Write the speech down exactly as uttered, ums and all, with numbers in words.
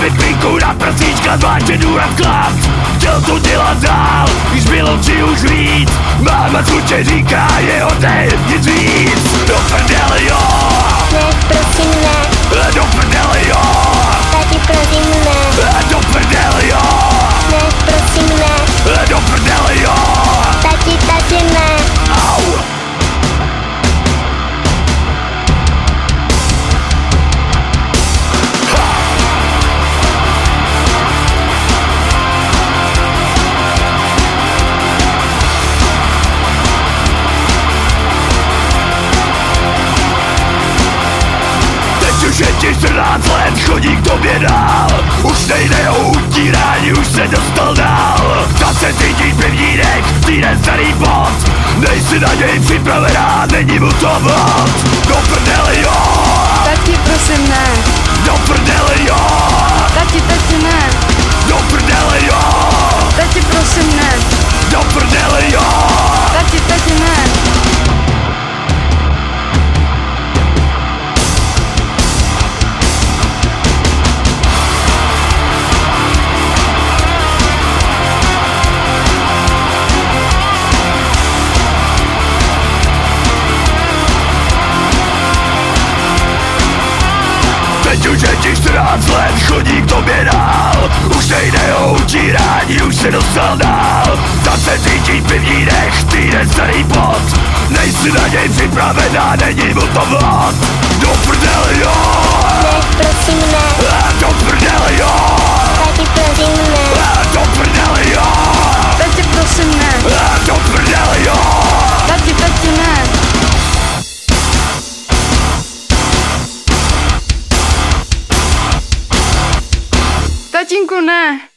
Pinku na prsíčka, zvláště důraz chlap. Chtěl to dělat dál, když bylo ti už víc. Máma sluče říká, je hodej, nic víc. Do prdele jo, Ne, prosím ne, do prdele jo, tati prosím ne, do prdele jo, ne, prosím ne, do prdele jo. tati, tati ne. Au. Už je ti čtrnáct let, chodí k tobě dál. Už nejde o utírání, už se dostal dál. Zase cítí první dech, týden starý pot. Nejsi na něj připravená, není mu to moc. Do prdele jo, Tati, prosím ne. do prdele jo, Tati, tati ne. do prdele jo, Tati, prosím ne. do prdele jo. Tati, tati ne. Teď už je ti čtrnáct let, chodí k tobě dál. Už nejde o utírání, už se dostal dál. Zase cítí první dech, týden starý pot. Nejsi na něj připravená, není mu to moc. Do prdele jo, Ne, prosím ne, do prdele jo, tati prosím ne, do prdele jo, Tati, prosím ne. do prdele jo. Tati, tati ne. Tatínku ne.